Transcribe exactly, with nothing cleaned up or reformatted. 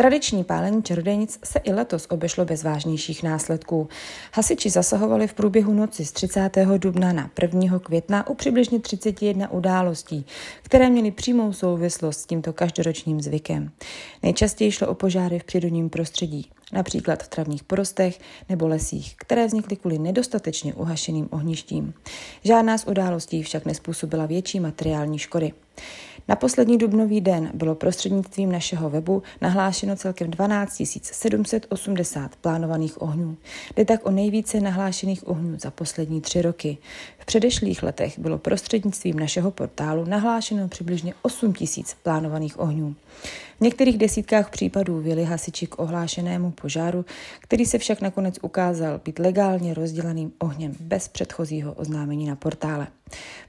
Tradiční pálení čarodějnic se i letos obešlo bez vážnějších následků. Hasiči zasahovali v průběhu noci z třicátého dubna na prvního května u přibližně třicet jedna událostí, které měly přímou souvislost s tímto každoročním zvykem. Nejčastěji šlo o požáry v přírodním prostředí, například v travních porostech nebo lesích, které vznikly kvůli nedostatečně uhašeným ohništím. Žádná z událostí však nezpůsobila větší materiální škody. Na poslední dubnový den bylo prostřednictvím našeho webu nahlášeno celkem dvanáct tisíc sedm set osmdesát plánovaných ohňů. Jde tak o nejvíce nahlášených ohňů za poslední tři roky. V předešlých letech bylo prostřednictvím našeho portálu nahlášeno přibližně osm tisíc plánovaných ohňů. V některých desítkách případů vyjeli hasiči k ohlášenému požáru, který se však nakonec ukázal být legálně rozdělaným ohněm bez předchozího oznámení na portále.